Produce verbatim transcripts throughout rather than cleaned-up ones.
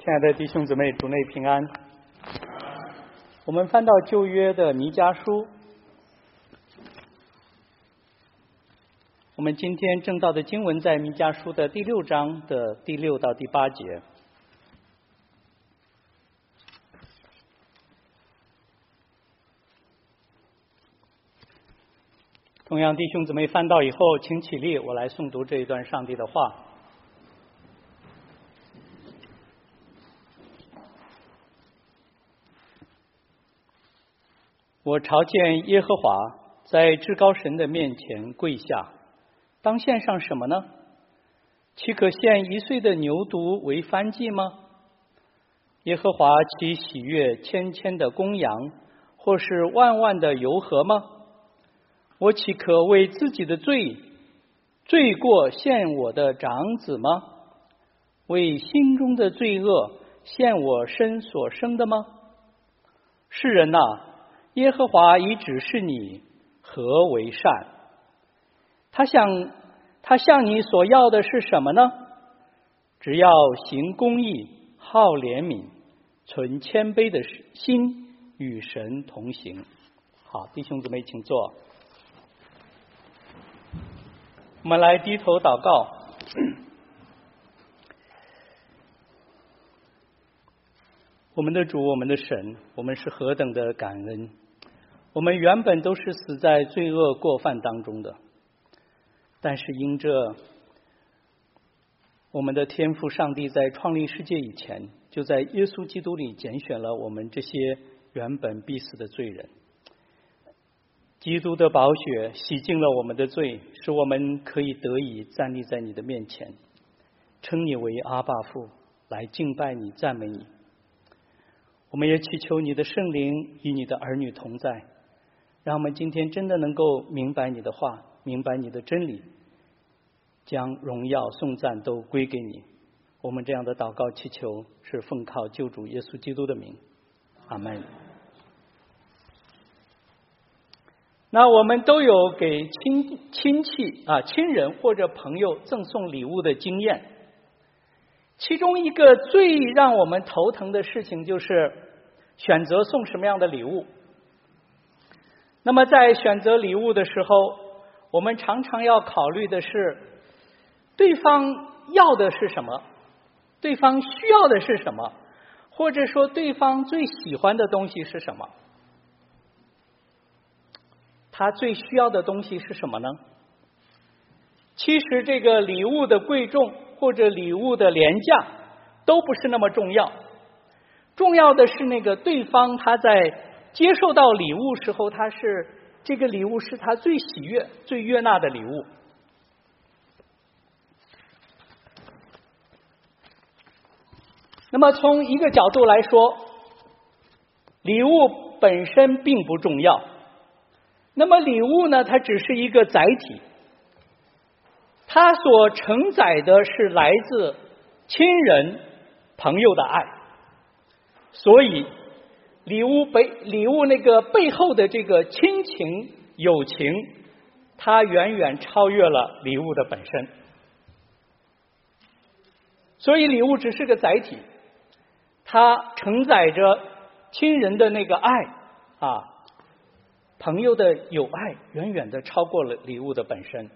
亲爱的弟兄姊妹，主内平安。我们翻到旧约的弥迦书，我们今天正道的经文在弥迦书的第六章的第六到第八节。同样，弟兄姊妹翻到以后，请起立，我来诵读这一段上帝的话。我朝见耶和华，在至高神的面前跪下，当献上什么呢？岂可献一岁的牛犊为燔祭吗？耶和华岂喜悦千千的公羊，或是万万的油和吗？我岂可为自己的罪罪过献我的长子吗？为心中的罪恶献我身所生的吗？世人哪，耶和华已指示你何为善。他向他向你所要的是什么呢？只要行公义，好怜悯，存谦卑的心，与神同行。好，弟兄姊妹请坐。我们来低头祷告。我们的主，我们的神，我们是何等的感恩。我们原本都是死在罪恶过犯当中的，但是因着我们的天父上帝在创立世界以前，就在耶稣基督里拣选了我们这些原本必死的罪人。基督的宝血洗净了我们的罪，使我们可以得以站立在你的面前，称你为阿爸父，来敬拜你，赞美你。我们也祈求你的圣灵与你的儿女同在，让我们今天真的能够明白你的话，明白你的真理，将荣耀颂赞都归给你。我们这样的祷告祈求是奉靠救主耶稣基督的名，阿们。那我们都有给亲亲戚啊、亲人或者朋友赠送礼物的经验，其中一个最让我们头疼的事情就是选择送什么样的礼物。那么在选择礼物的时候，我们常常要考虑的是对方要的是什么，对方需要的是什么，或者说对方最喜欢的东西是什么。他最需要的东西是什么呢？其实这个礼物的贵重或者礼物的廉价都不是那么重要，重要的是那个对方他在接受到礼物时候，他是这个礼物是他最喜悦最悦纳的礼物。那么从一个角度来说，礼物本身并不重要，那么礼物呢，它只是一个载体，它所承载的是来自亲人朋友的爱，所以礼物背礼物那个背后的这个亲情友情，它远远超越了礼物的本身。所以礼物只是个载体，它承载着亲人的那个爱啊，朋友的友爱远远的超过了礼物的本身。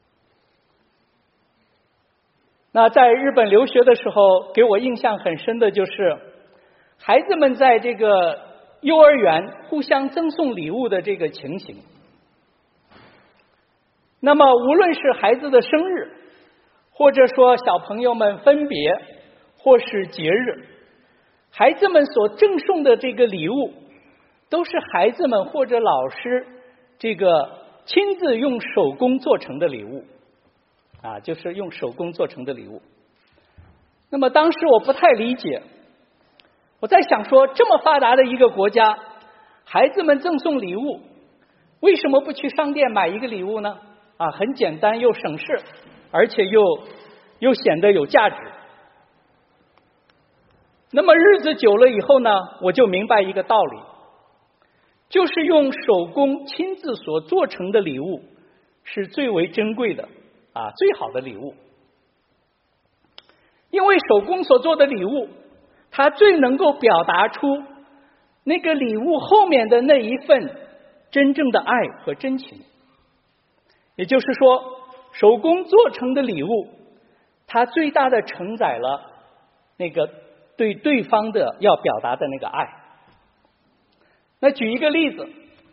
那在日本留学的时候，给我印象很深的就是孩子们在这个幼儿园互相赠送礼物的这个情形。那么无论是孩子的生日，或者说小朋友们分别，或是节日，孩子们所赠送的这个礼物都是孩子们或者老师这个亲自用手工做成的礼物啊，就是用手工做成的礼物。那么当时我不太理解，我在想说，这么发达的一个国家，孩子们赠送礼物，为什么不去商店买一个礼物呢？啊，很简单又省事，而且又又显得有价值。那么日子久了以后呢，我就明白一个道理，就是用手工亲自所做成的礼物是最为珍贵的啊，最好的礼物。因为手工所做的礼物它最能够表达出那个礼物后面的那一份真正的爱和真情。也就是说，手工做成的礼物，它最大的承载了那个对对方的要表达的那个爱。那举一个例子，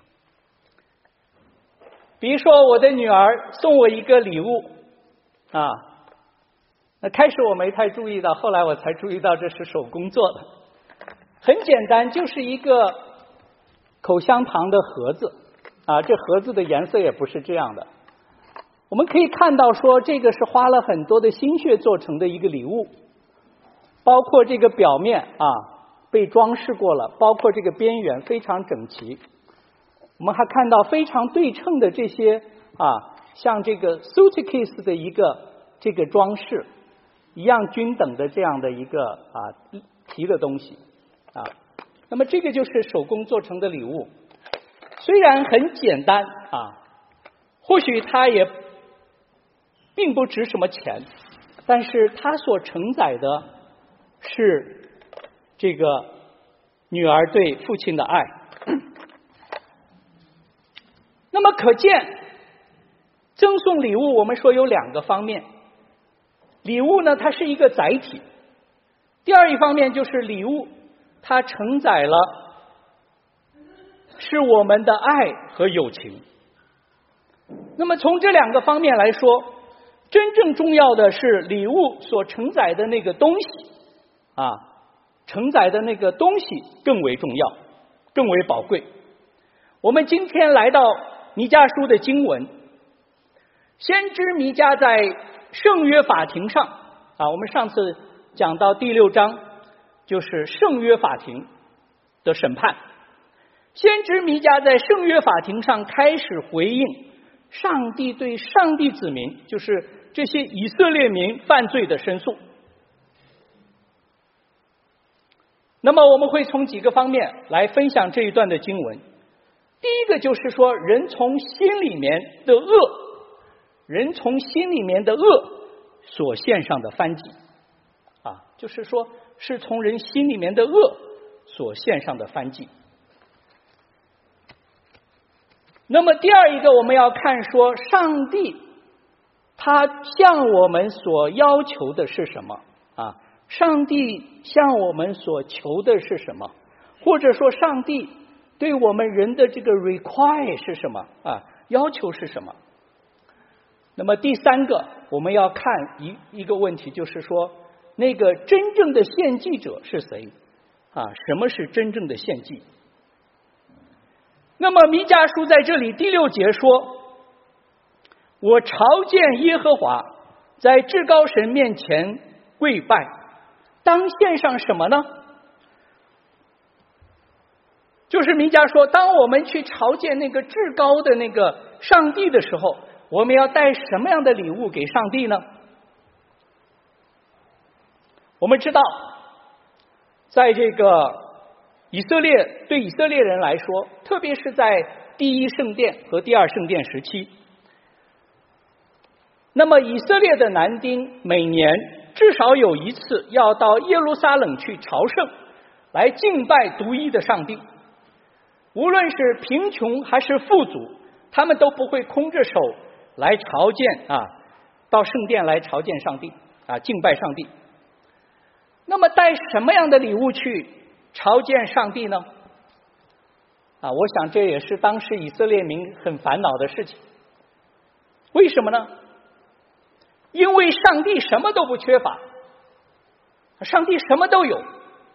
比如说我的女儿送我一个礼物啊，那开始我没太注意到，后来我才注意到这是手工做的。很简单，就是一个口香糖的盒子啊，这盒子的颜色也不是这样的。我们可以看到说，这个是花了很多的心血做成的一个礼物，包括这个表面啊被装饰过了，包括这个边缘非常整齐。我们还看到非常对称的这些啊，像这个 suitcase 的一个这个装饰一样均等的这样的一个啊提的东西啊。那么这个就是手工做成的礼物，虽然很简单啊，或许它也并不值什么钱，但是它所承载的是这个女儿对父亲的爱。那么可见，赠送礼物我们说有两个方面，礼物呢它是一个载体，第二一方面就是礼物它承载了是我们的爱和友情。那么从这两个方面来说，真正重要的是礼物所承载的那个东西啊，承载的那个东西更为重要，更为宝贵。我们今天来到弥迦书的经文，先知弥迦在圣约法庭上啊，我们上次讲到第六章就是圣约法庭的审判，先知弥迦在圣约法庭上开始回应上帝对上帝子民，就是这些以色列民犯罪的申诉。那么我们会从几个方面来分享这一段的经文。第一个就是说，人从心里面的恶，人从心里面的恶所献上的燔祭啊，就是说是从人心里面的恶所献上的燔祭。那么第二一个我们要看说，上帝他向我们所要求的是什么啊？上帝向我们所求的是什么？或者说上帝对我们人的这个 require 是什么啊？要求是什么？那么第三个我们要看一一个问题，就是说那个真正的献祭者是谁啊？什么是真正的献祭？那么弥迦书在这里第六节说，我朝见耶和华，在至高神面前跪拜，当献上什么呢？就是弥迦说，当我们去朝见那个至高的那个上帝的时候，我们要带什么样的礼物给上帝呢？我们知道，在这个以色列对以色列人来说，特别是在第一圣殿和第二圣殿时期，那么以色列的男丁每年至少有一次要到耶路撒冷去朝圣，来敬拜独一的上帝。无论是贫穷还是富足，他们都不会空着手来朝见啊，到圣殿来朝见上帝啊，敬拜上帝。那么带什么样的礼物去朝见上帝呢？啊，我想这也是当时以色列民很烦恼的事情。为什么呢？因为上帝什么都不缺乏，上帝什么都有，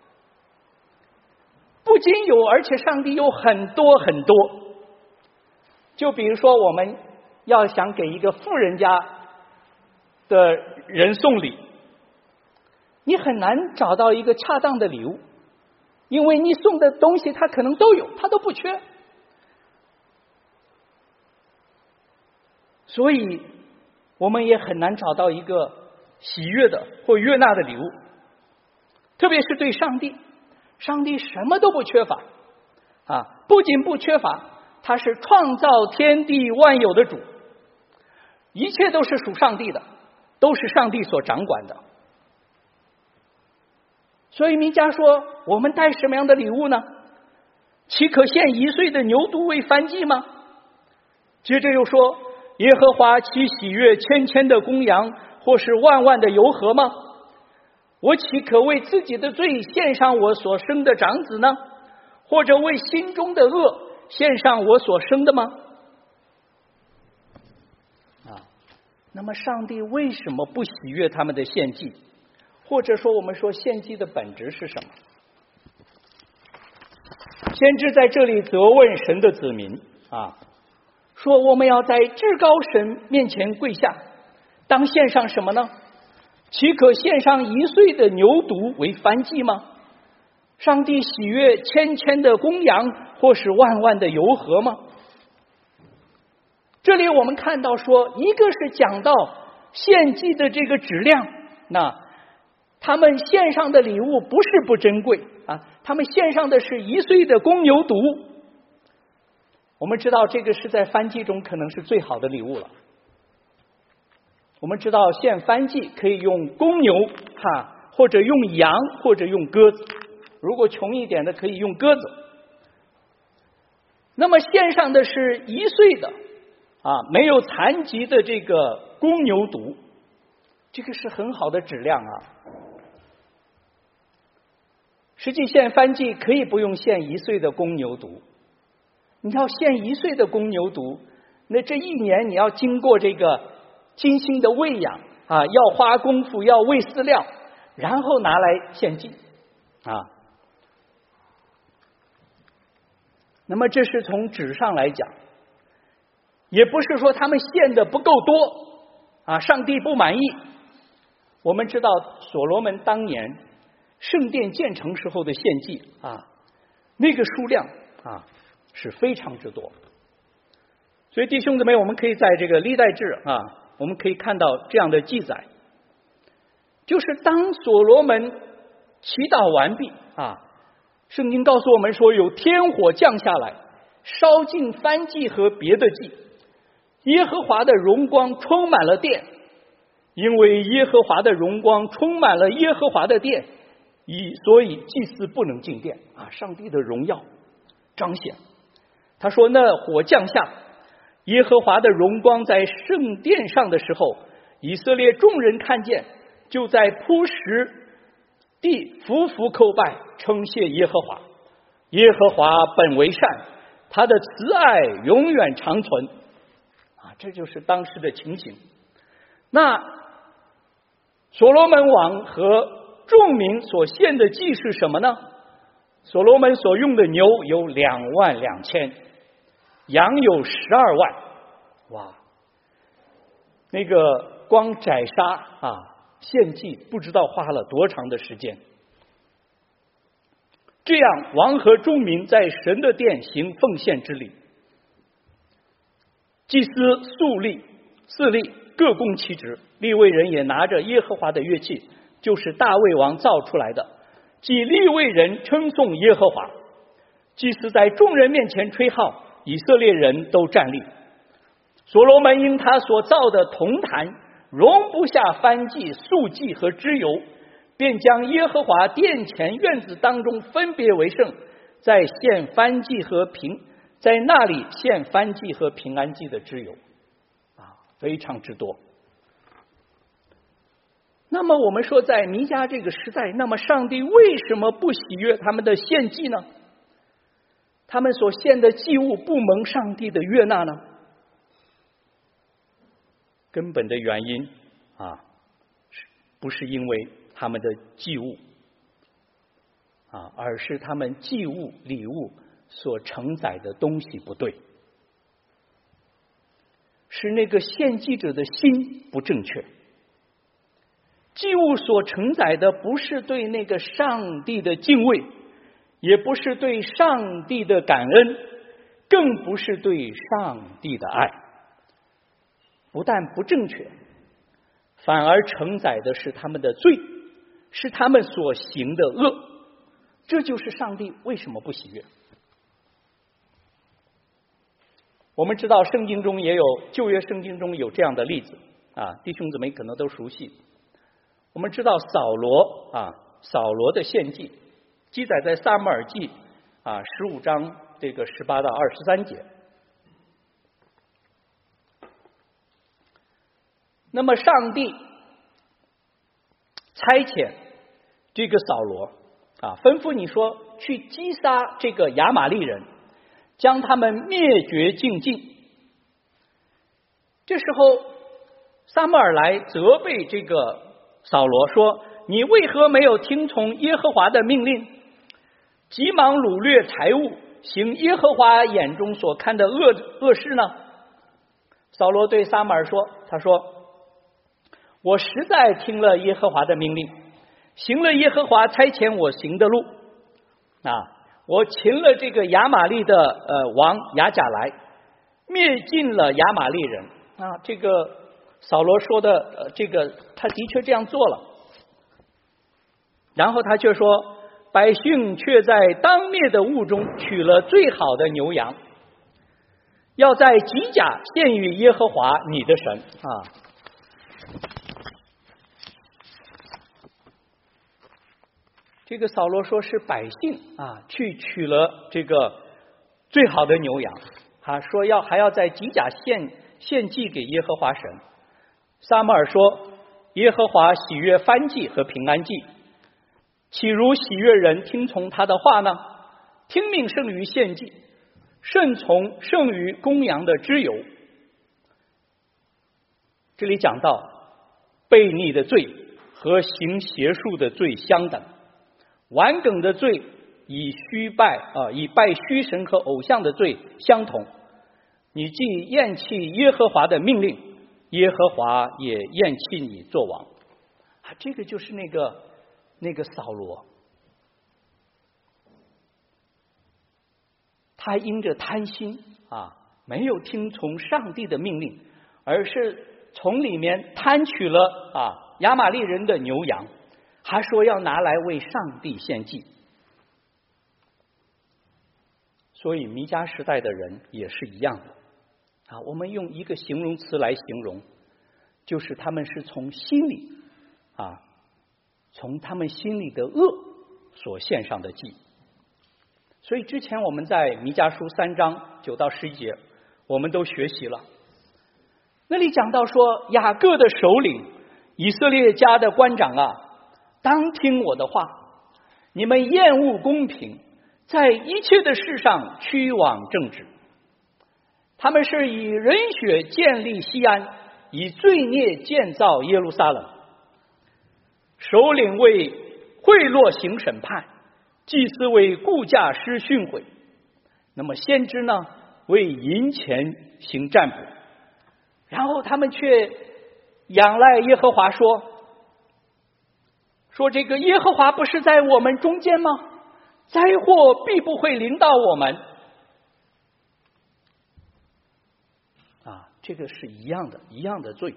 不仅有，而且上帝有很多很多。就比如说，我们要想给一个富人家的人送礼，你很难找到一个恰当的礼物，因为你送的东西他可能都有，他都不缺。所以我们也很难找到一个喜悦的或悦纳的礼物，特别是对上帝，上帝什么都不缺乏啊！不仅不缺乏，他是创造天地万有的主，一切都是属上帝的，都是上帝所掌管的。 所以弥迦说，我们带什么样的礼物呢？岂可献一岁的牛犊为燔祭吗？接着又说，耶和华岂喜悦千千的公羊，或是万万的油河吗？我岂可为自己的罪献上我所生的长子呢？或者为心中的恶献上我所生的吗？啊，那么上帝为什么不喜悦他们的献祭？或者说我们说献祭的本质是什么？先知在这里责问神的子民啊，说我们要在至高神面前跪下，当献上什么呢？岂可献上一岁的牛犊为燔祭吗？上帝喜悦千千的公羊，或是万万的油河吗？这里我们看到说，一个是讲到献祭的这个质量，那他们献上的礼物不是不珍贵啊，他们献上的是一岁的公牛犊。我们知道这个是在燔祭中可能是最好的礼物了。我们知道献燔祭可以用公牛哈，或者用羊，或者用鸽子，如果穷一点的可以用鸽子。那么献上的是一岁的啊，没有残疾的这个公牛犊，这个是很好的质量啊。实际献燔祭可以不用献一岁的公牛犊，你要献一岁的公牛犊，那这一年你要经过这个精心的喂养啊，要花功夫，要喂饲料，然后拿来献祭啊。那么这是从纸上来讲，也不是说他们献的不够多啊，上帝不满意。我们知道所罗门当年圣殿建成时候的献祭啊，那个数量啊是非常之多。所以弟兄姊妹，我们可以在这个历代志啊，我们可以看到这样的记载，就是当所罗门祈祷完毕啊，圣经告诉我们说，有天火降下来，烧尽燔祭和别的祭，耶和华的荣光充满了殿，因为耶和华的荣光充满了耶和华的殿，以所以祭司不能进殿啊，上帝的荣耀彰显。他说，那火降下，耶和华的荣光在圣殿上的时候，以色列众人看见，就在铺石地匍匐叩拜，称谢耶和华。耶和华本为善，他的慈爱永远长存啊，这就是当时的情形。那所罗门王和众民所献的祭是什么呢？所罗门所用的牛有两万两千，羊有十二万。哇，那个光宰杀啊献祭不知道花了多长的时间。这样王和众民在神的殿行奉献之礼，祭司素利四利各供其职，利未人也拿着耶和华的乐器，就是大卫王造出来的，即利未人称颂耶和华。祭司在众人面前吹号，以色列人都站立。所罗门因他所造的铜坛容不下燔祭、素祭和脂油，便将耶和华殿前院子当中分别为圣，在献燔祭和平，在那里献燔祭和平安祭的脂油啊，非常之多。那么我们说，在弥迦这个时代，那么上帝为什么不喜悦他们的献祭呢？他们所献的祭物不蒙上帝的悦纳呢？根本的原因啊，不是因为他们的祭物啊，而是他们祭物礼物所承载的东西不对，是那个献祭者的心不正确。祭物所承载的不是对那个上帝的敬畏，也不是对上帝的感恩，更不是对上帝的爱。不但不正确，反而承载的是他们的罪，是他们所行的恶。这就是上帝为什么不喜悦。我们知道圣经中也有，旧约圣经中有这样的例子啊，弟兄姊妹可能都熟悉。我们知道扫罗啊， 扫罗的献祭，记载在撒母耳记啊十五章这个十八到二十三节。那么上帝差遣这个扫罗啊，吩咐你说去击杀这个亚玛力人，将他们灭绝净尽。这时候撒母耳来责备这个扫罗说，你为何没有听从耶和华的命令，急忙掳掠财物，行耶和华眼中所看的恶恶事呢？扫罗对撒母耳说，他说，我实在听了耶和华的命令，行了耶和华差遣我行的路啊，我擒了这个亚玛力的呃王亚甲来，灭尽了亚玛力人啊。这个扫罗说的呃这个他的确这样做了，然后他却说，百姓却在当灭的物中取了最好的牛羊，要在吉甲献与耶和华你的神啊。这个扫罗说是百姓啊去取了这个最好的牛羊啊，说要还要在吉甲献献祭给耶和华神。撒母耳说，耶和华喜悦燔祭和平安祭，岂如喜悦人听从他的话呢？听命胜于献祭，顺从胜于公羊的脂油。这里讲到悖逆的罪和行邪术的罪相等，顽梗的罪以虚拜啊，以拜虚神和偶像的罪相同。你既厌弃耶和华的命令，耶和华也厌弃你做王啊。这个就是那个那个扫罗，他因着贪心啊，没有听从上帝的命令，而是从里面贪取了啊亚玛力人的牛羊，还说要拿来为上帝献祭。所以弥迦时代的人也是一样的啊，我们用一个形容词来形容，就是他们是从心里啊，从他们心里的恶所献上的祭。所以之前我们在弥迦书三章九到十一节我们都学习了，那里讲到说，雅各的首领，以色列家的官长啊，当听我的话，你们厌恶公平，在一切的事上屈枉正直。他们是以人血建立西安，以罪孽建造耶路撒冷。首领为贿赂行审判，祭司为雇价施训诲，那么先知呢，为银钱行占卜。然后他们却仰赖耶和华说，说这个耶和华不是在我们中间吗？灾祸必不会临到我们啊，这个是一样的一样的罪。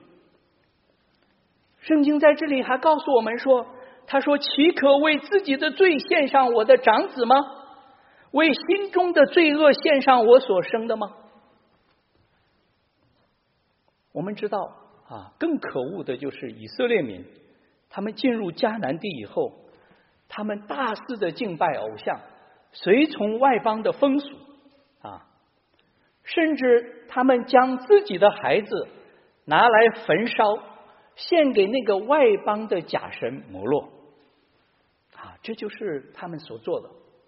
圣经在这里还告诉我们说，他说，岂可为自己的罪献上我的长子吗？为心中的罪恶献上我所生的吗？我们知道啊，更可恶的就是以色列民，他们进入迦南地以后，他们大肆的敬拜偶像，随从外邦的风俗啊，甚至他们将自己的孩子拿来焚烧，献给那个外邦的假神摩洛啊，这就是他们所做的。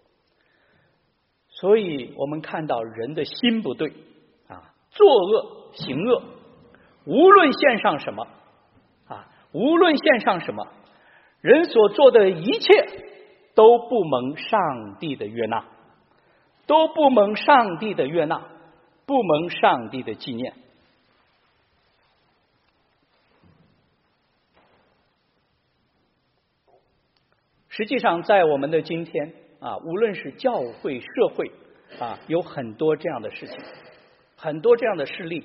所以我们看到人的心不对啊，作恶行恶，无论献上什么啊，无论献上什么，人所做的一切都不蒙上帝的悦纳，都不蒙上帝的悦纳，不蒙上帝的纪念。实际上在我们的今天啊，无论是教会社会啊，有很多这样的事情，很多这样的事例。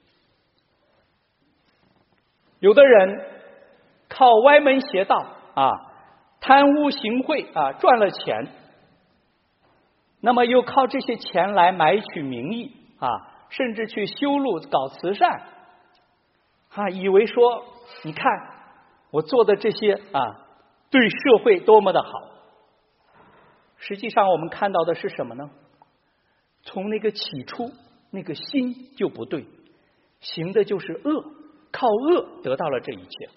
有的人靠歪门邪道啊，贪污行贿啊，赚了钱，那么又靠这些钱来买取名义啊，甚至去修路搞慈善啊，以为说你看我做的这些啊， 对社会多么的好。实际上我们看到的是什么呢？从那个起初那个心就不对，行的就是恶，靠恶得到了这一切。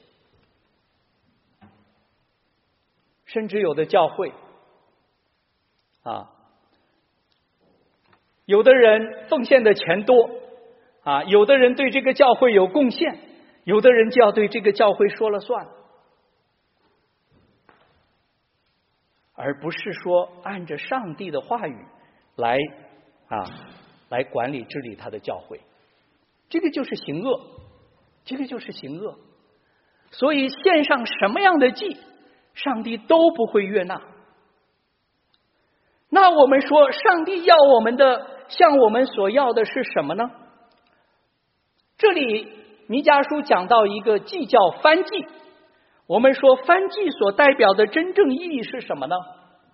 甚至有的教会啊，有的人奉献的钱多啊，有的人对这个教会有贡献，有的人就要对这个教会说了算，而不是说按着上帝的话语来啊来管理治理他的教会。这个就是行恶，这个就是行恶。所以献上什么样的祭，上帝都不会悦纳。那我们说上帝要我们的，向我们所要的是什么呢？这里弥迦书讲到一个祭叫燔祭，我们说燔祭所代表的真正意义是什么呢？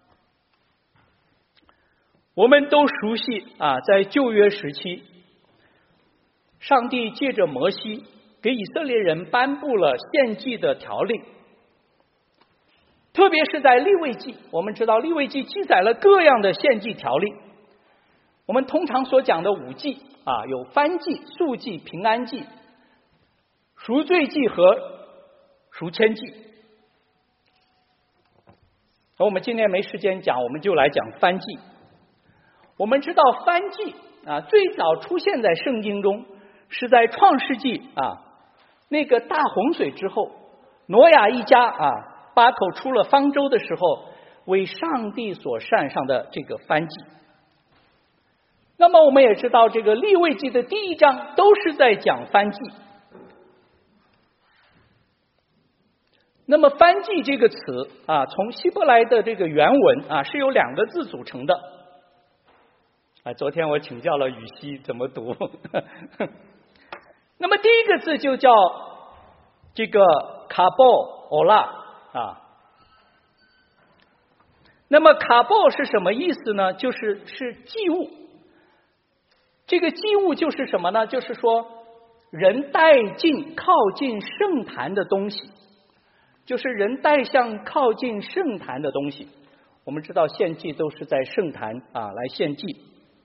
我们都熟悉啊，在旧约时期，上帝借着摩西给以色列人颁布了献祭的条令，特别是在利未记，我们知道利未记记载了各样的献祭条令。我们通常所讲的五祭啊，有燔祭、素祭、平安祭、赎罪祭和赎愆祭。而我们今天没时间讲，我们就来讲燔祭。我们知道燔祭啊，最早出现在圣经中是在创世纪啊那个大洪水之后，挪亚一家啊八口出了方舟的时候，为上帝所献上的这个燔祭。那么我们也知道，这个利未记的第一章都是在讲燔祭。那么燔祭这个词啊，从希伯来的这个原文啊，是由两个字组成的。啊，昨天我请教了雨熙怎么读。那么第一个字就叫这个卡波欧拉啊。那么卡波是什么意思呢？就是是祭物。这个祭物就是什么呢？就是说人带进靠近圣坛的东西，就是人带向靠近圣坛的东西。我们知道献祭都是在圣坛啊来献祭。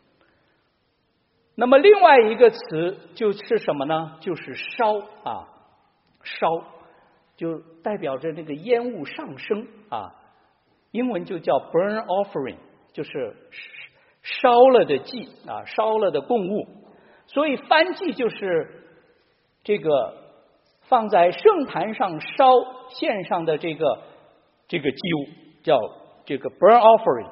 那么另外一个词就是什么呢？就是烧啊，烧就代表着那个烟雾上升啊，英文就叫 burn offering， 就是烧了的祭啊，烧了的供物。所以燔祭就是这个放在圣坛上烧献上的这个这个祭物，叫这个 burn offering。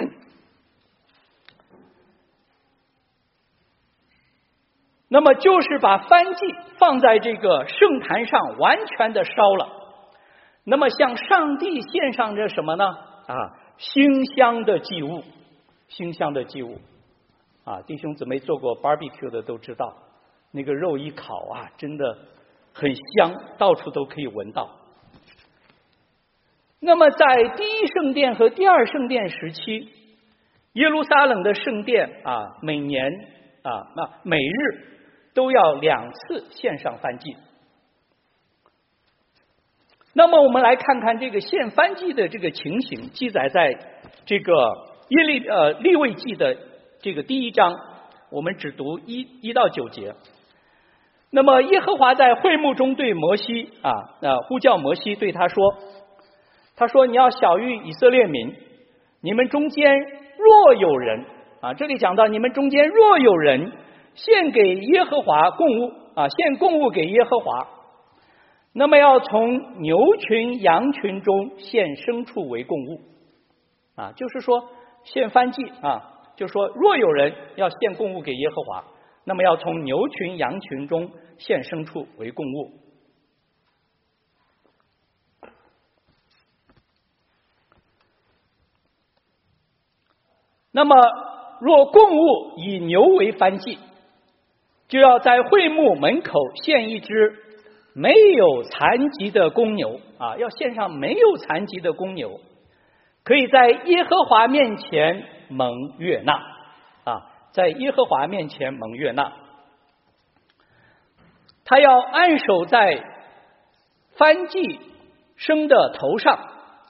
那么就是把燔祭放在这个圣坛上完全的烧了，那么向上帝献上这什么呢？啊，馨香的祭物，馨香的祭物啊！弟兄姊妹做过 barbecue 的都知道，那个肉一烤啊，真的很香，到处都可以闻到。那么在第一圣殿和第二圣殿时期，耶路撒冷的圣殿啊，每年啊，那每日都要两次献上燔祭。那么我们来看看这个献燔祭的这个情形，记载在这个耶利呃利未记的这个第一章，我们只读一一到九节。那么耶和华在会幕中对摩西啊呃呼叫摩西，对他说，他说你要晓谕以色列民，你们中间若有人啊，这里讲到你们中间若有人献给耶和华供物啊，献供物给耶和华，那么要从牛群羊群中献牲畜为供物啊，就是说献燔祭啊，就是说若有人要献供物给耶和华，那么要从牛群羊群中献牲畜为供物。那么若供物以牛为燔祭，就要在会幕门口献一只没有残疾的公牛啊，要献上没有残疾的公牛，可以在耶和华面前蒙悦纳啊，在耶和华面前蒙悦纳。他要按手在燔祭牲的头上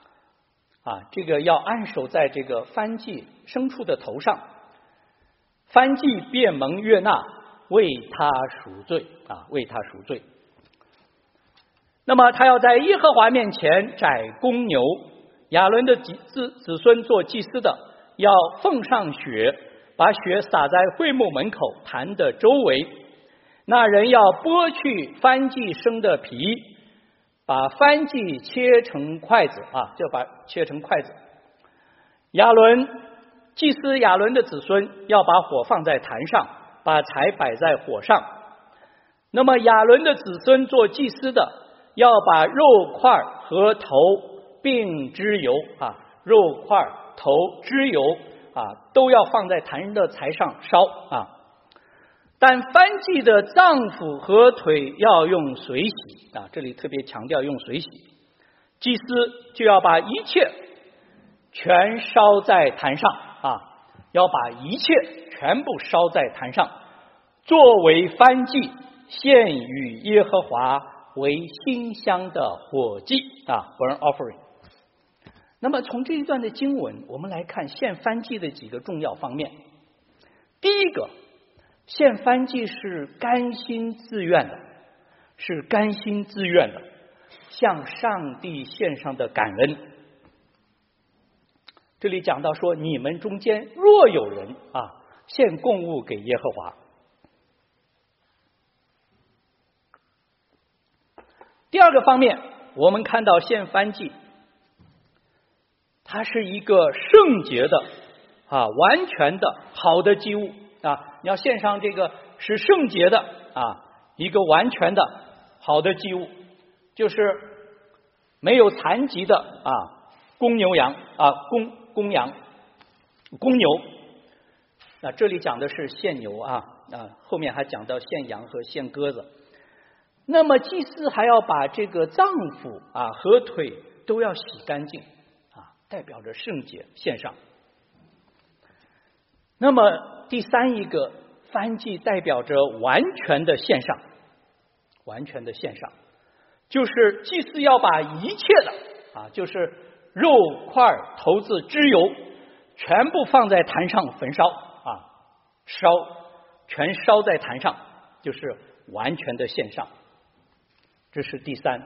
啊，这个要按手在这个燔祭牲畜的头上，燔祭便蒙悦纳，为他赎罪啊，为他赎罪。那么他要在耶和华面前宰公牛，亚伦的子子孙做祭司的，要奉上血，把血洒在会幕门口坛的周围。那人要剥去燔祭牲的皮，把燔祭切成筷子啊，就把切成筷子。亚伦祭司亚伦的子孙要把火放在坛上，把柴摆在火上。那么亚伦的子孙做祭司的，要把肉块和头并脂油啊，肉块、头、脂油啊，都要放在坛的柴上烧啊。但燔祭的脏腑和腿要用水洗啊，这里特别强调用水洗。祭司就要把一切全烧在坛上啊，要把一切全部烧在坛上，作为燔祭，献与耶和华为馨香的火祭啊 ，burn offering。那么从这一段的经文，我们来看献燔祭的几个重要方面。第一个，献燔祭是甘心自愿的，是甘心自愿的，向上帝献上的感恩。这里讲到说，你们中间若有人啊献供物给耶和华。第二个方面，我们看到献燔祭，它是一个圣洁的啊，完全的好的祭物啊。你要献上这个是圣洁的啊，一个完全的好的祭物，就是没有残疾的啊，公牛羊啊，公公羊、公牛。那这里讲的是献牛啊啊，后面还讲到献羊和献鸽子。那么祭司还要把这个脏腑啊和腿都要洗干净啊，代表着圣洁献上。那么第三一个燔祭代表着完全的献上，完全的献上，就是祭司要把一切的啊，就是肉块、头子、脂油，全部放在坛上焚烧啊，烧全烧在坛上，就是完全的献上。这是第三，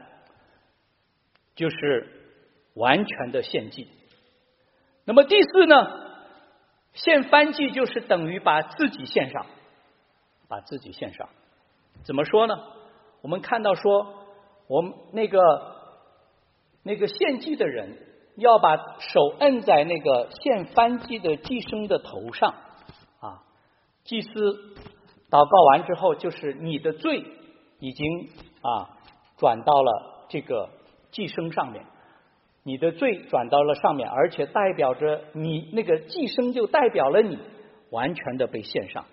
就是完全的献祭。那么第四呢？献燔祭就是等于把自己献上，把自己献上。怎么说呢？我们看到说，我们那个那个献祭的人要把手摁在那个献燔祭的祭牲的头上啊，祭司祷告完之后，就是你的罪已经啊。转到了这个祭牲上面，你的罪转到了上面，而且代表着你那个祭牲就代表了你完全的被献上。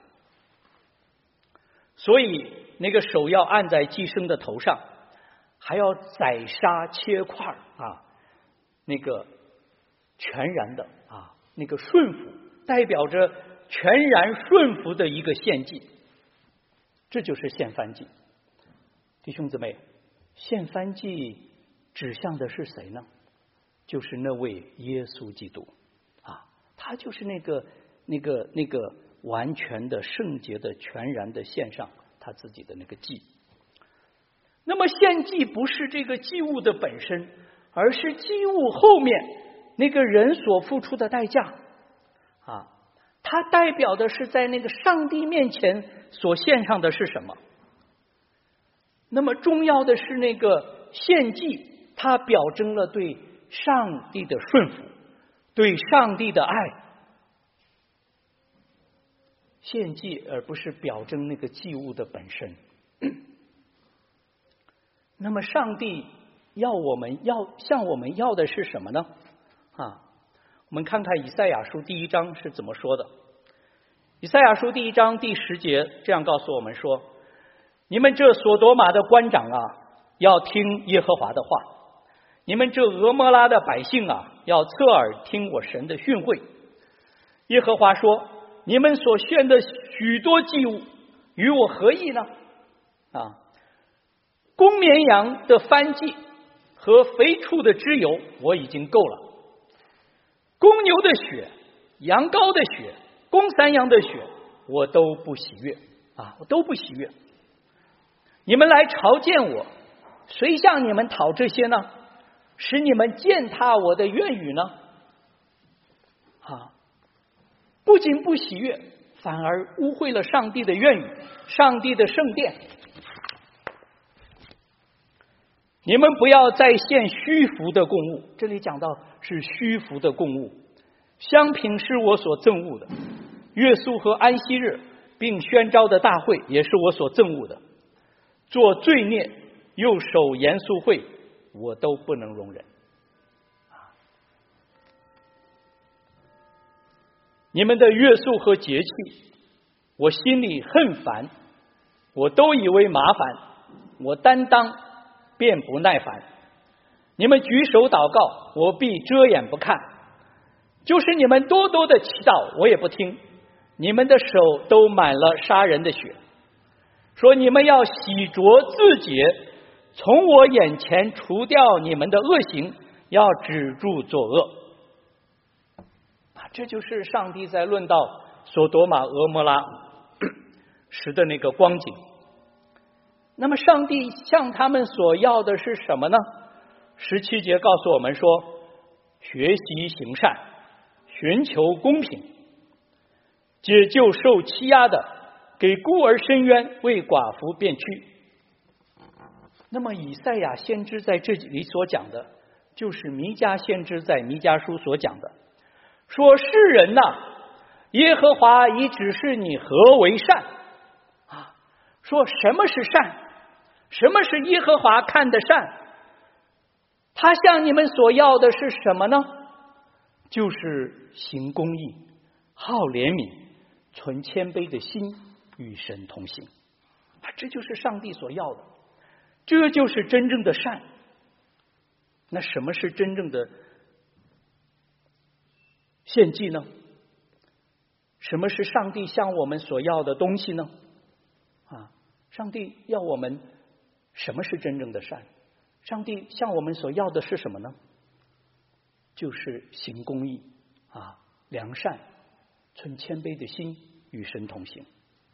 所以那个手要按在祭牲的头上，还要宰杀切块啊，那个全然的啊，那个顺服，代表着全然顺服的一个献祭，这就是献燔祭。弟兄姊妹，献燔祭指向的是谁呢？就是那位耶稣基督啊，他就是那个那个那个完全的圣洁的全然的献上他自己的那个祭。那么献祭不是这个祭物的本身，而是祭物后面那个人所付出的代价啊，它代表的是在那个上帝面前所献上的是什么？那么重要的是那个献祭，它表征了对上帝的顺服，对上帝的爱。献祭而不是表征那个祭物的本身。那么上帝要我们要向我们要的是什么呢？啊，我们看看以赛亚书第一章是怎么说的。以赛亚书第一章第十节这样告诉我们说，你们这所多玛的官长啊，要听耶和华的话；你们这俄摩拉的百姓啊，要侧耳听我神的训诲。耶和华说，你们所献的许多祭物与我何异呢？啊，公绵羊的燔祭和肥畜的脂油我已经够了， 公牛的血、羊羔的血、公山羊的血，我都不喜悦啊，我都不喜悦。你们来朝见我，谁向你们讨这些呢？使你们践踏我的愿语呢？啊，不仅不喜悦，反而污秽了上帝的愿语，上帝的圣殿。你们不要再献虚浮的供物，这里讲到是虚浮的供物。香品是我所憎恶的，月宿和安息日并宣召的大会也是我所憎恶的。做罪孽又守严肃会，我都不能容忍。你们的月宿和节气，我心里恨烦，我都以为麻烦，我担当便不耐烦。你们举手祷告，我必遮掩不看；就是你们多多的祈祷，我也不听。你们的手都满了杀人的血，说你们要洗濯自洁，从我眼前除掉你们的恶行，要止住作恶。这就是上帝在论到所多玛俄摩拉时的那个光景。那么上帝向他们所要的是什么呢？十七节告诉我们说，学习行善，寻求公平，解救受欺压的，给孤儿伸冤，为寡妇辩屈。那么以赛亚先知在这里所讲的，就是弥迦先知在弥迦书所讲的，说世人呐、啊，耶和华已指示你何为善啊？说什么是善？什么是耶和华看的善？他向你们所要的是什么呢？就是行公义，好怜悯，存谦卑的心，与神同行。啊，这就是上帝所要的，这就是真正的善。那什么是真正的献祭呢？什么是上帝向我们所要的东西呢？啊，上帝要我们什么是真正的善？上帝向我们所要的是什么呢？就是行公义啊，良善，存谦卑的心，与神同行。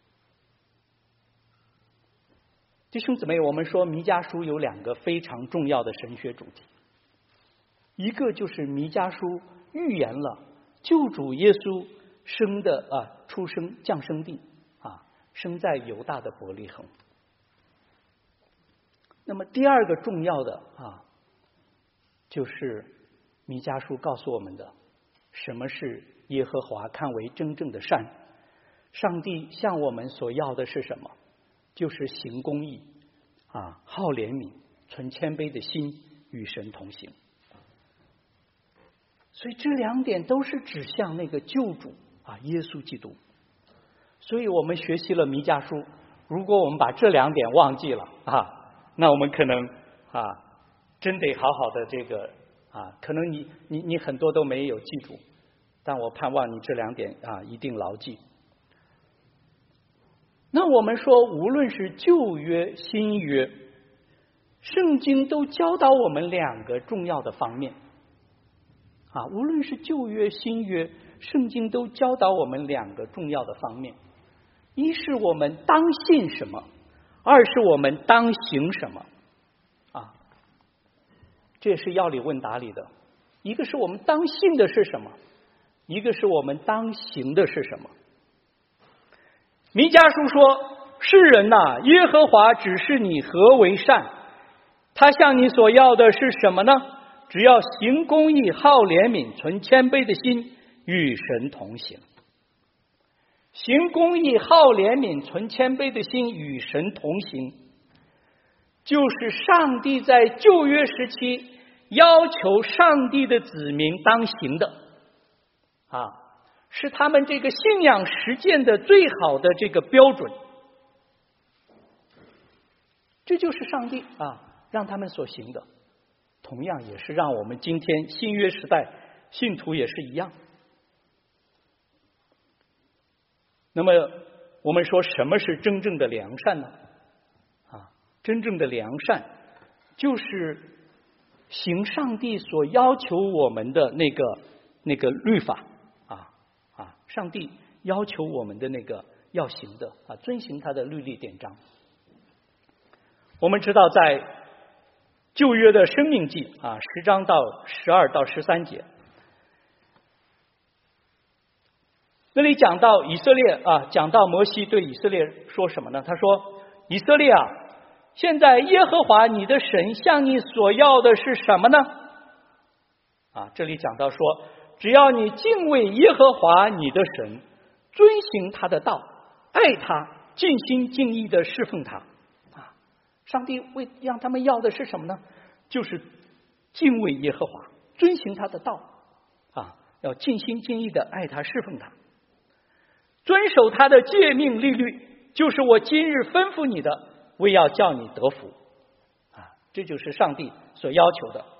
弟兄姊妹，我们说弥迦书有两个非常重要的神学主题，一个就是弥迦书预言了救主耶稣生的啊出生降生地啊，生在犹大的伯利恒。那么第二个重要的啊，就是弥迦书告诉我们的，什么是耶和华看为真正的善？上帝向我们所要的是什么？就是行公义啊，好怜悯，存谦卑的心，与神同行。所以这两点都是指向那个救主啊，耶稣基督。所以我们学习了弥迦书，如果我们把这两点忘记了啊，那我们可能啊，真得好好的这个啊，可能你你你很多都没有记住，但我盼望你这两点啊一定牢记。那我们说，无论是旧约、新约，圣经都教导我们两个重要的方面啊。无论是旧约、新约，圣经都教导我们两个重要的方面：一是我们当信什么，二是我们当行什么啊。这也是要理问答里的。一个是我们当信的是什么，一个是我们当行的是什么。弥迦书说，世人呐、啊，耶和华指示你何为善，他向你所要的是什么呢？只要行公义，好怜悯，存谦卑的心，与神同行。行公义，好怜悯，存谦卑的心，与神同行，就是上帝在旧约时期要求上帝的子民当行的啊，是他们这个信仰实践的最好的这个标准。这就是上帝啊让他们所行的，同样也是让我们今天新约时代信徒也是一样。那么我们说什么是真正的良善呢？啊，真正的良善就是行上帝所要求我们的那个那个律法啊啊，上帝要求我们的那个要行的啊，遵行他的律例典章。我们知道在旧约的申命记啊十章到十二到十三节，那里讲到以色列啊，讲到摩西对以色列说什么呢？他说：以色列啊，现在耶和华你的神向你所要的是什么呢？啊，这里讲到说，只要你敬畏耶和华你的神，遵行他的道，爱他，尽心尽意的侍奉他。啊，上帝为让他们要的是什么呢？就是敬畏耶和华，遵行他的道，啊，要尽心尽意的爱他，侍奉他，遵守他的诫命律律，就是我今日吩咐你的，为要叫你得福。啊，这就是上帝所要求的。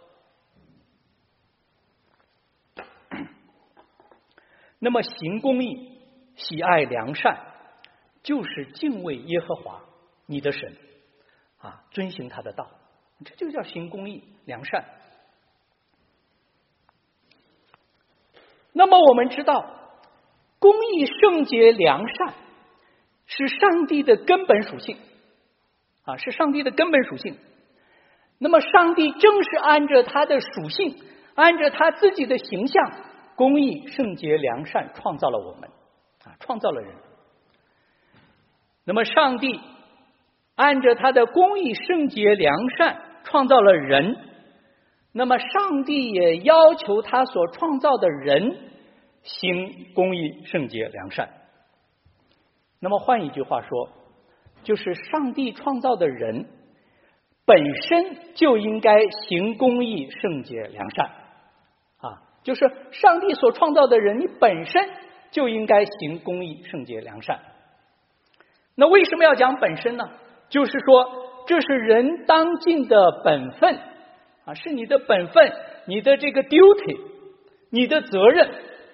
那么行公义，喜爱良善，就是敬畏耶和华你的神啊，遵行他的道，这就叫行公义良善。那么我们知道，公义圣洁良善是上帝的根本属性啊，是上帝的根本属性。那么上帝正是按着他的属性，按着他自己的形象，公义圣洁良善创造了我们啊，创造了人。那么上帝按着他的公义圣洁良善创造了人，那么上帝也要求他所创造的人行公义圣洁良善。那么换一句话说，就是上帝创造的人本身就应该行公义圣洁良善啊，就是上帝所创造的人，你本身就应该行公义圣洁良善。那为什么要讲本身呢？就是说这是人当尽的本分啊，是你的本分，你的这个 duty， 你的责任，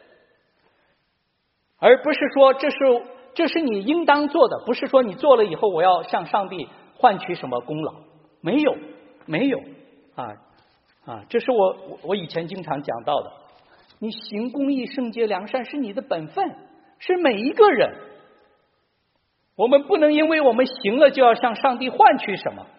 而不是说这是这是你应当做的，不是说你做了以后我要向上帝换取什么功劳，没有没有啊啊，这是我我以前经常讲到的，你行公义圣洁良善是你的本分，是每一个人。我们不能因为我们行了就要向上帝换取什么。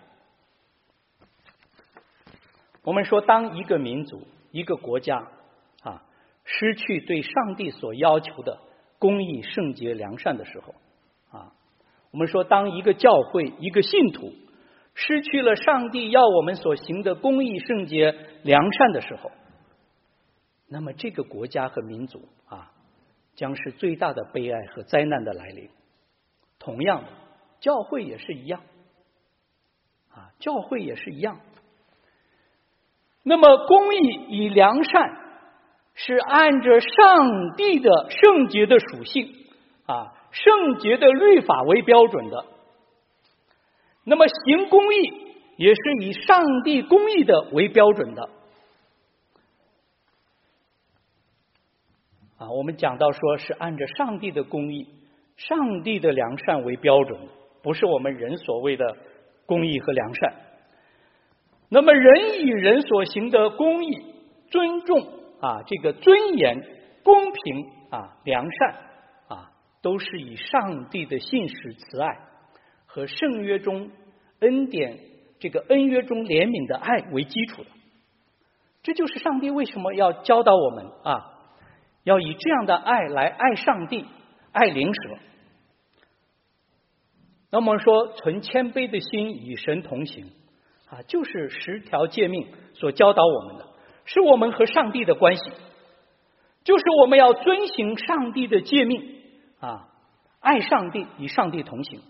我们说，当一个民族一个国家啊失去对上帝所要求的公义圣洁良善的时候啊，我们说当一个教会一个信徒失去了上帝要我们所行的公义圣洁良善的时候，那么这个国家和民族啊将是最大的悲哀和灾难的来临。同样的，教会也是一样啊，教会也是一样。那么公义与良善是按着上帝的圣洁的属性啊，圣洁的律法为标准的。那么行公义也是以上帝公义的为标准的啊。我们讲到说是按着上帝的公义、上帝的良善为标准，不是我们人所谓的公义和良善。那么人与人所行的公义、尊重啊，这个尊严、公平啊、良善啊，都是以上帝的信实慈爱和圣约中恩典这个恩约中怜悯的爱为基础的。这就是上帝为什么要教导我们啊，要以这样的爱来爱上帝、爱邻舍。那么说，存谦卑的心与神同行啊，就是十条诫命所教导我们的，是我们和上帝的关系，就是我们要遵行上帝的诫命啊，爱上帝，与上帝同行。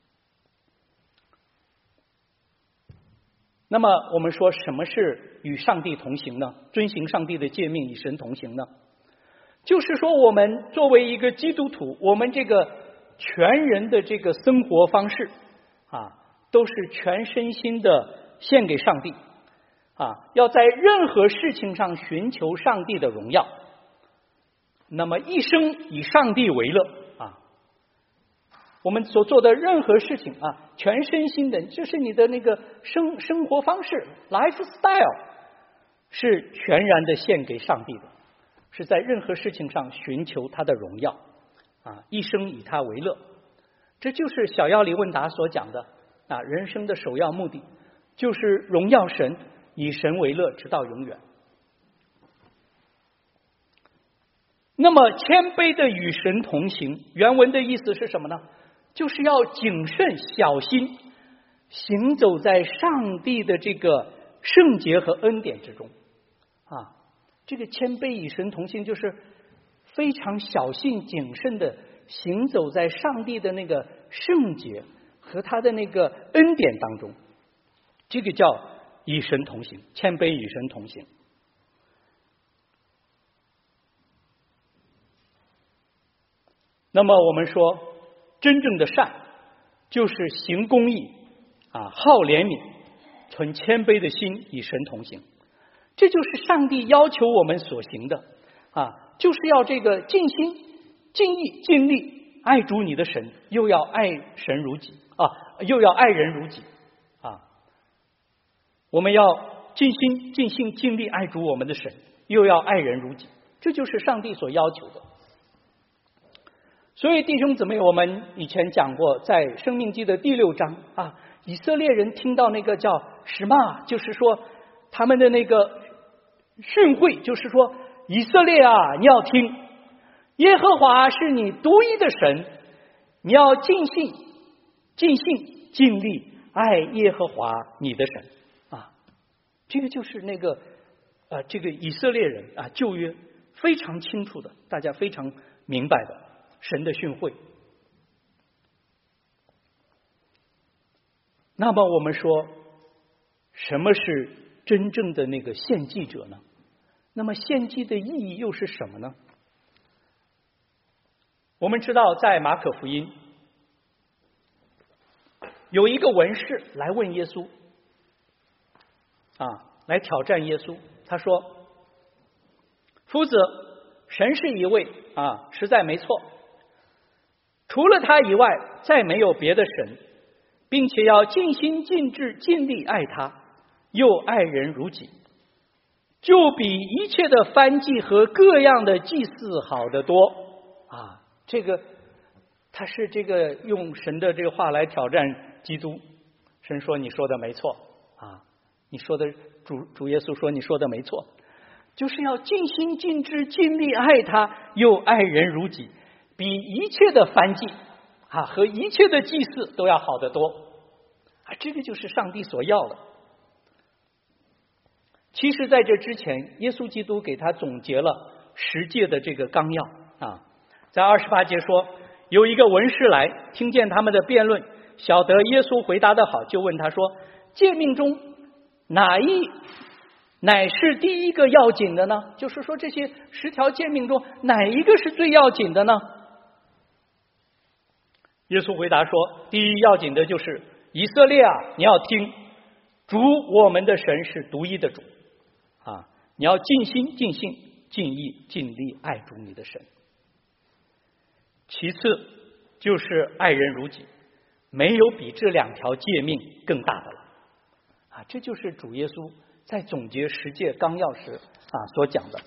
那么我们说，什么是与上帝同行呢？遵行上帝的诫命，与神同行呢？就是说，我们作为一个基督徒，我们这个全人的这个生活方式啊，都是全身心的献给上帝啊，要在任何事情上寻求上帝的荣耀，那么一生以上帝为乐啊。我们所做的任何事情啊，全身心的，就是你的那个生生活方式 lifestyle 是全然的献给上帝的是在任何事情上寻求他的荣耀啊，一生以他为乐。这就是小要理问答所讲的啊，人生的首要目的就是荣耀神，以神为乐，直到永远。那么谦卑的与神同行，原文的意思是什么呢？就是要谨慎小心，行走在上帝的这个圣洁和恩典之中啊。这个谦卑与神同行，就是非常小心谨慎的行走在上帝的那个圣洁和他的那个恩典当中，这个叫与神同行，谦卑与神同行。那么我们说，真正的善就是行公义啊，好怜悯，存谦卑的心，与神同行。这就是上帝要求我们所行的啊，就是要这个尽心、尽意、尽力爱主你的神，又要爱神如己啊，又要爱人如己啊。我们要尽心、尽性、尽力爱主我们的神，又要爱人如己，这就是上帝所要求的。所以弟兄姊妹，我们以前讲过，在申命记的第六章啊，以色列人听到那个叫什么，就是说他们的那个训诲，就是说以色列啊，你要听，耶和华是你独一的神，你要尽心、尽性、尽力爱耶和华你的神啊。这个就是那个呃，这个以色列人啊，旧约非常清楚的，大家非常明白的神的训诲。那么我们说，什么是真正的那个献祭者呢？那么献祭的意义又是什么呢？我们知道，在马可福音有一个文士来问耶稣啊，来挑战耶稣。他说：“夫子，神是一位啊，实在没错。除了他以外，再没有别的神，并且要尽心尽志尽力爱他，又爱人如己，就比一切的燔祭和各样的祭祀好得多啊。”这个他是这个用神的这个话来挑战基督。神说：“你说的没错啊，你说的主主耶稣说你说的没错，就是要尽心尽志尽力爱他，又爱人如己，比一切的燔祭啊和一切的祭祀都要好得多啊。”这个就是上帝所要的。其实在这之前，耶稣基督给他总结了十诫的这个纲要啊。在二十八节说，有一个文士来，听见他们的辩论，晓得耶稣回答的好，就问他说：“诫命中哪一乃是第一个要紧的呢？”就是说，这些十条诫命中哪一个是最要紧的呢？耶稣回答说：“第一要紧的就是以色列啊，你要听，主我们的神是独一的主啊，你要尽心尽性尽意尽力爱主你的神。其次就是爱人如己，没有比这两条诫命更大的了啊！这就是主耶稣在总结十诫纲要时啊所讲的。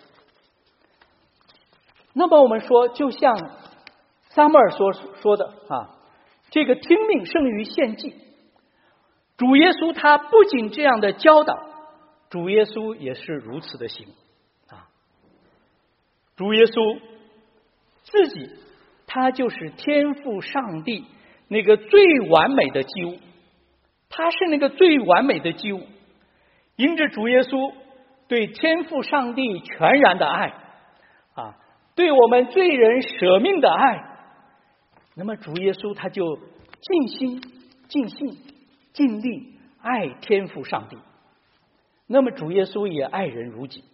那么我们说，就像撒母耳所说的啊，这个听命胜于献祭。主耶稣他不仅这样的教导，主耶稣也是如此的行啊。主耶稣自己他就是天父上帝那个最完美的祭物，他是那个最完美的祭物。因着主耶稣对天父上帝全然的爱啊，对我们罪人舍命的爱，那么主耶稣他就尽心尽性尽力爱天父上帝，那么主耶稣也爱人如己。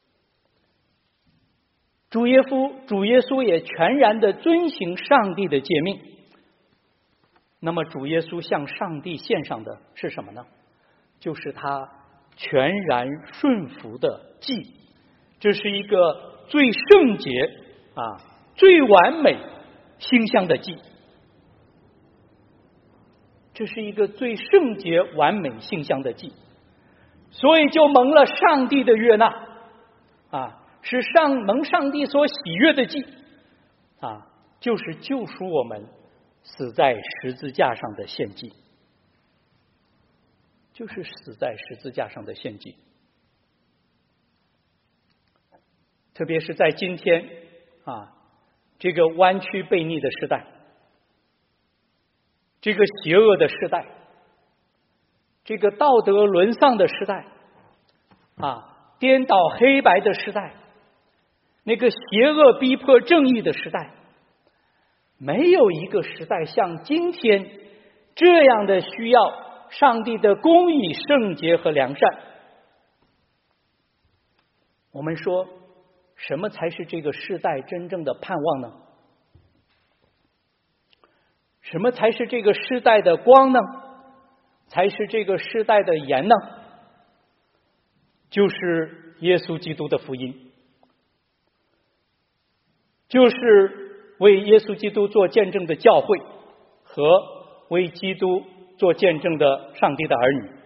主耶稣主耶稣也全然的遵行上帝的诫命。那么主耶稣向上帝献上的是什么呢？就是他全然顺服的祭。这是一个最圣洁啊最完美馨香的祭，这是一个最圣洁完美馨香的祭，所以就蒙了上帝的悦纳啊。 是上蒙上帝所喜悦的祭啊，就是救赎我们死在十字架上的献祭，就是死在十字架上的献祭。特别是在今天啊，这个弯曲悖逆的时代，这个邪恶的时代，这个道德沦丧的时代啊，颠倒黑白的时代，那个邪恶逼迫正义的时代，没有一个时代像今天这样的需要上帝的公义、圣洁和良善。我们说，什么才是这个时代真正的盼望呢？什么才是这个时代的光呢？才是这个时代的盐呢？就是耶稣基督的福音，就是为耶稣基督做见证的教会和为基督做见证的上帝的儿女。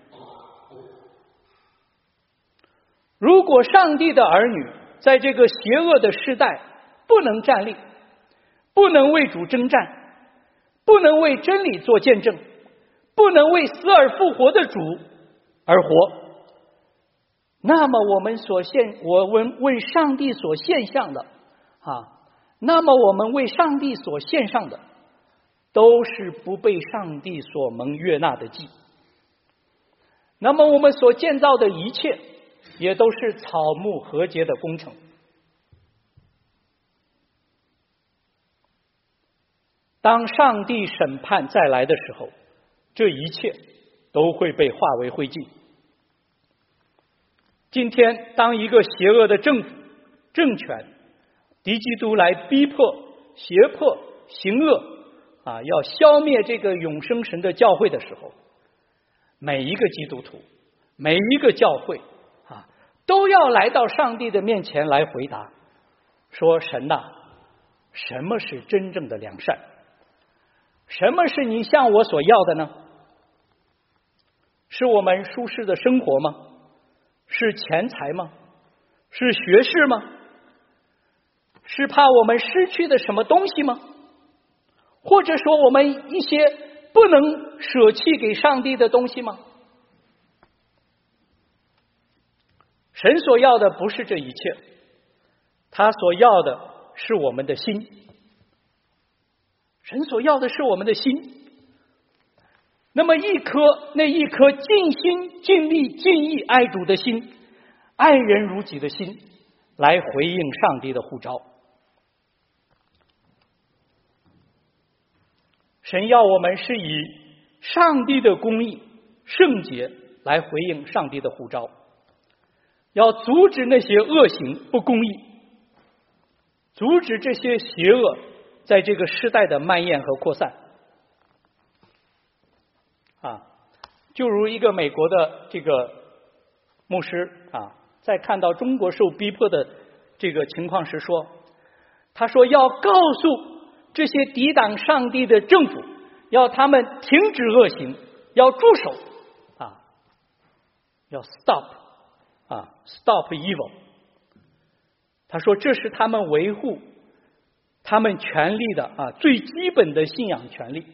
如果上帝的儿女在这个邪恶的时代不能站立，不能为主征战，不能为真理做见证，不能为死而复活的主而活，那么我们所献，我们为上帝所献上的啊，那么我们为上帝所献上的都是不被上帝所蒙悦纳的祭。那么我们所建造的一切也都是草木和结的工程。当上帝审判再来的时候，这一切都会被化为灰烬。今天当一个邪恶的政府政权敌基督来逼迫胁迫行恶啊，要消灭这个永生神的教会的时候，每一个基督徒每一个教会啊，都要来到上帝的面前来回答说，神呐、啊，什么是真正的良善？什么是你向我所要的呢？是我们舒适的生活吗？是钱财吗？是学识吗？是怕我们失去的什么东西吗？或者说我们一些不能舍弃给上帝的东西吗？神所要的不是这一切，他所要的是我们的心。神所要的是我们的心。那么一颗那一颗尽心尽力尽意爱主的心，爱人如己的心，来回应上帝的呼召。神要我们是以上帝的公义圣洁来回应上帝的呼召，要阻止那些恶行不公义，阻止这些邪恶在这个时代的蔓延和扩散。啊，就如一个美国的这个牧师啊，在看到中国受逼迫的这个情况时说，他说要告诉这些抵挡上帝的政府，要他们停止恶行，要住手啊，要 stop 啊 stop evil。他说这是他们维护他们权利的啊最基本的信仰权利。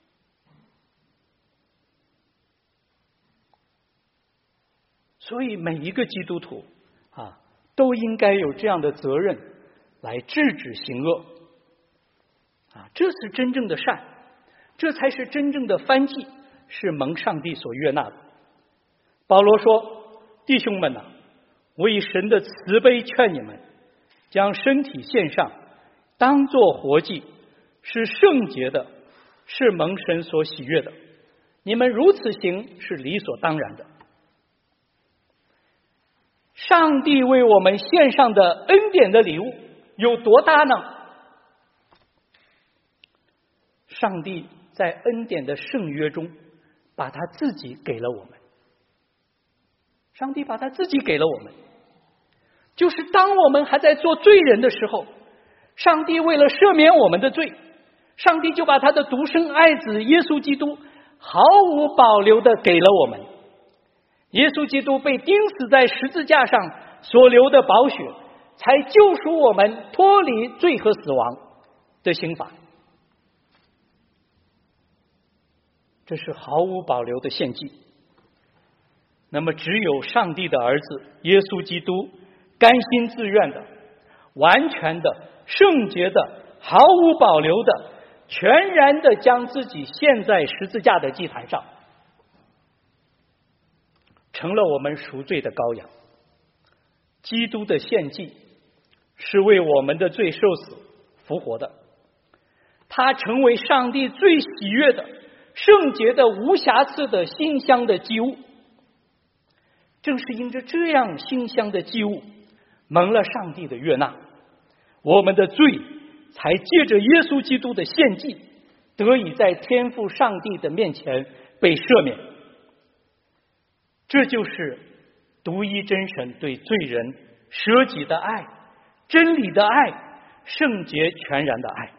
所以每一个基督徒啊，都应该有这样的责任来制止行恶啊，这是真正的善，这才是真正的燔祭，是蒙上帝所悦纳的。保罗说：“弟兄们呐、啊，我以神的慈悲劝你们，将身体献上，当作活祭，是圣洁的，是蒙神所喜悦的。你们如此行，是理所当然的。”上帝为我们献上的恩典的礼物有多大呢？上帝在恩典的圣约中把他自己给了我们，上帝把他自己给了我们，就是当我们还在做罪人的时候，上帝为了赦免我们的罪，上帝就把他的独生爱子耶稣基督毫无保留的给了我们。耶稣基督被钉死在十字架上所流的宝血， 才救赎我们脱离罪和死亡的刑罚。这是毫无保留的献祭。那么只有上帝的儿子耶稣基督甘心自愿的、完全的、圣洁的、毫无保留的、全然的将自己献在十字架的祭坛上，成了我们赎罪的羔羊。基督的献祭是为我们的罪受死复活的，他成为上帝最喜悦的、圣洁的、无瑕疵的馨香的祭物。正是因着这样馨香的祭物蒙了上帝的悦纳，我们的罪才借着耶稣基督的献祭得以在天父上帝的面前被赦免。这就是独一真神对罪人舍己的爱，真理的爱，圣洁全然的爱。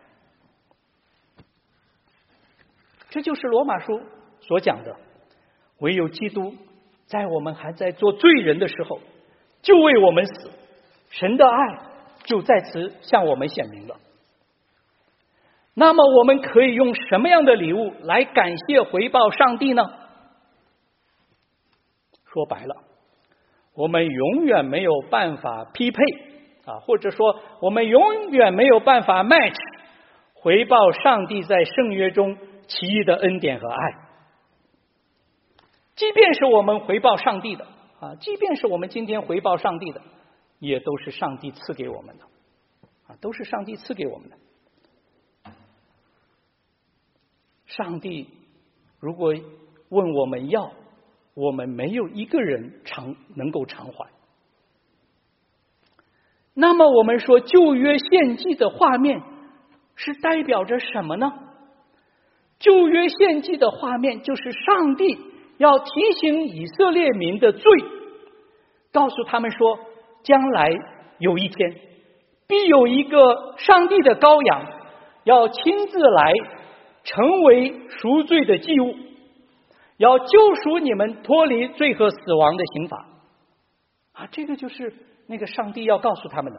这就是罗马书所讲的，唯有基督在我们还在做罪人的时候就为我们死，神的爱就在此向我们显明了。那么我们可以用什么样的礼物来感谢回报上帝呢？说白了，我们永远没有办法匹配啊，或者说我们永远没有办法 match 回报上帝在圣约中奇异的恩典和爱。即便是我们回报上帝的啊，即便是我们今天回报上帝的，也都是上帝赐给我们的啊，都是上帝赐给我们的。上帝如果问我们要，我们没有一个人偿能够偿还。那么我们说旧约献祭的画面是代表着什么呢？旧约献祭的画面就是上帝要提醒以色列民的罪，告诉他们说，将来有一天必有一个上帝的羔羊要亲自来成为赎罪的祭物，要救赎你们脱离罪和死亡的刑罚啊！这个就是那个上帝要告诉他们的。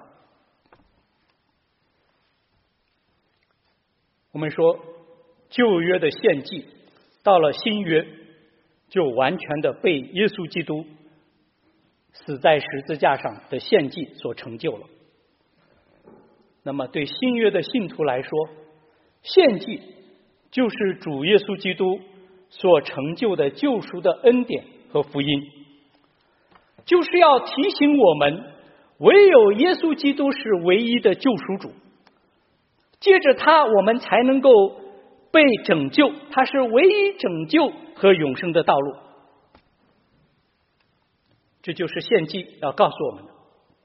我们说旧约的献祭到了新约就完全的被耶稣基督死在十字架上的献祭所成就了。那么对新约的信徒来说，献祭就是主耶稣基督所成就的救赎的恩典和福音，就是要提醒我们，唯有耶稣基督是唯一的救赎主，借着他我们才能够被拯救，他是唯一拯救和永生的道路。这就是献祭要告诉我们的。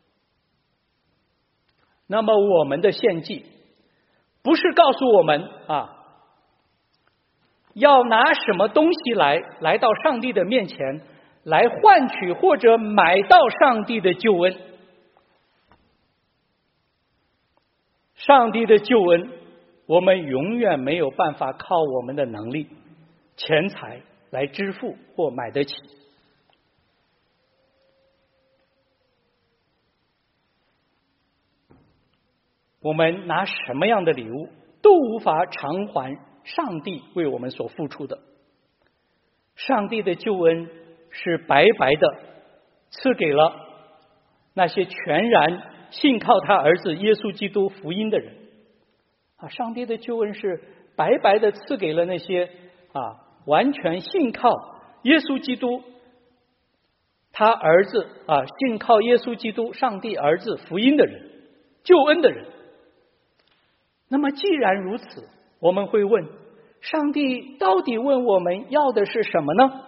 那么我们的献祭不是告诉我们啊，要拿什么东西来来到上帝的面前，来换取或者买到上帝的救恩。上帝的救恩我们永远没有办法靠我们的能力、钱财来支付或买得起。我们拿什么样的礼物都无法偿还上帝为我们所付出的。上帝的救恩是白白的赐给了那些全然信靠他儿子耶稣基督福音的人啊！上帝的救恩是白白的赐给了那些啊完全信靠耶稣基督他儿子啊信靠耶稣基督上帝儿子福音的人、救恩的人。那么既然如此，我们会问，上帝到底问我们要的是什么呢？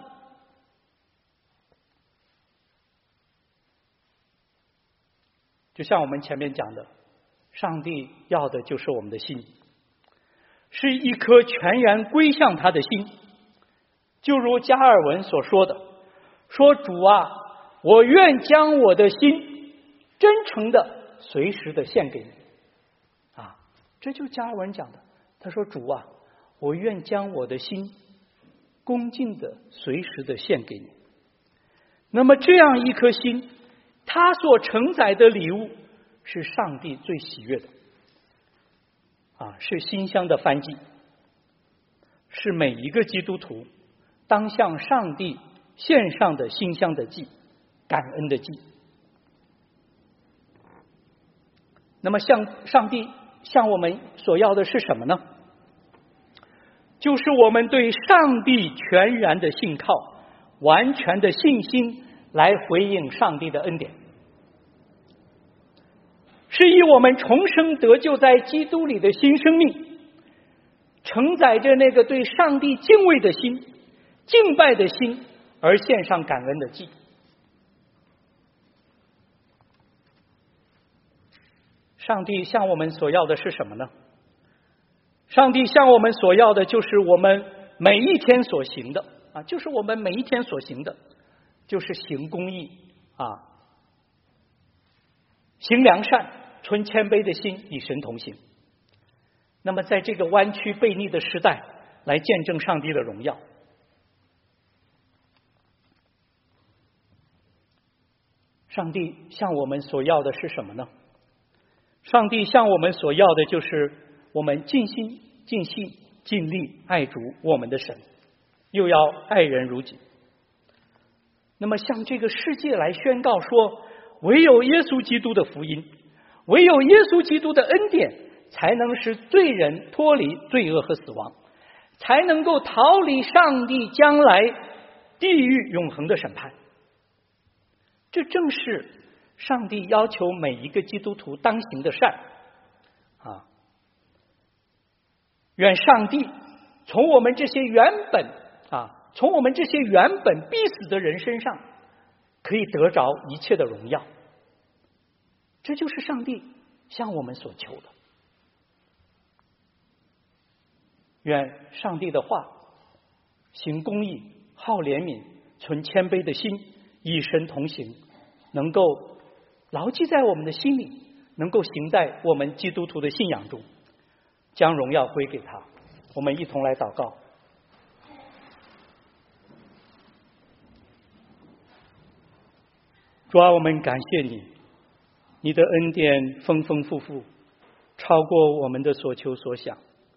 就像我们前面讲的，上帝要的就是我们的心，是一颗全然归向他的心。就如加尔文所说的，说主啊，我愿将我的心真诚的随时的献给你啊！这就加尔文讲的，他说主啊，我愿将我的心恭敬的随时的献给你。那么这样一颗心，他所承载的礼物是上帝最喜悦的啊，是馨香的燔祭，是每一个基督徒当向上帝献上的馨香的祭，感恩的祭。那么向上帝向我们所要的是什么呢？就是我们对上帝全然的信靠，完全的信心来回应上帝的恩典，是以我们重生得救在基督里的新生命，承载着那个对上帝敬畏的心、敬拜的心而献上感恩的祭。上帝向我们所要的是什么呢？上帝向我们所要的就是我们每一天所行的啊，就是我们每一天所行的，就是行公义啊，行良善，存谦卑的心，与神同行。那么在这个弯曲悖逆的时代，来见证上帝的荣耀。上帝向我们所要的是什么呢？上帝向我们所要的就是我们尽心尽性尽力爱主我们的神，又要爱人如己。那么向这个世界来宣告说，唯有耶稣基督的福音，唯有耶稣基督的恩典，才能使罪人脱离罪恶和死亡，才能够逃离上帝将来地狱永恒的审判。这正是上帝要求每一个基督徒当行的善啊！愿上帝从我们这些原本啊，从我们这些原本必死的人身上，可以得着一切的荣耀。这就是上帝向我们所求的。愿上帝的话，行公义，好怜悯，存谦卑的心，与神同行，能够牢记在我们的心里，能够行在我们基督徒的信仰中，将荣耀归给他。我们一同来祷告。主啊，我们感谢你，你的恩典丰丰富富，超过我们的所求所想。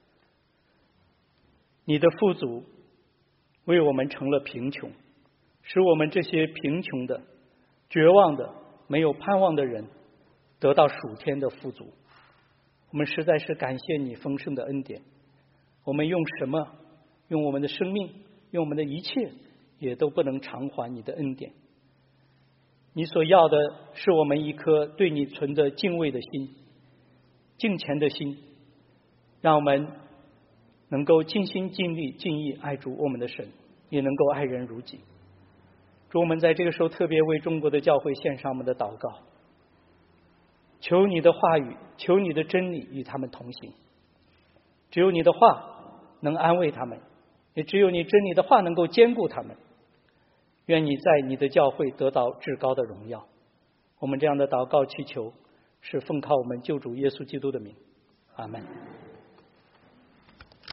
你的富足为我们成了贫穷，使我们这些贫穷的、绝望的、没有盼望的人得到属天的富足。我们实在是感谢你丰盛的恩典。我们用什么？用我们的生命，用我们的一切，也都不能偿还你的恩典。你所要的是我们一颗对你存着敬畏的心、敬虔的心，让我们能够尽心尽力尽意爱主我们的神，也能够爱人如己。主，我们在这个时候特别为中国的教会献上我们的祷告，求你的话语，求你的真理与他们同行。只有你的话能安慰他们，也只有你真理的话能够坚固他们。愿你在你的教会得到至高的荣耀。我们这样的祷告祈求，是奉靠我们救主耶稣基督的名，阿们。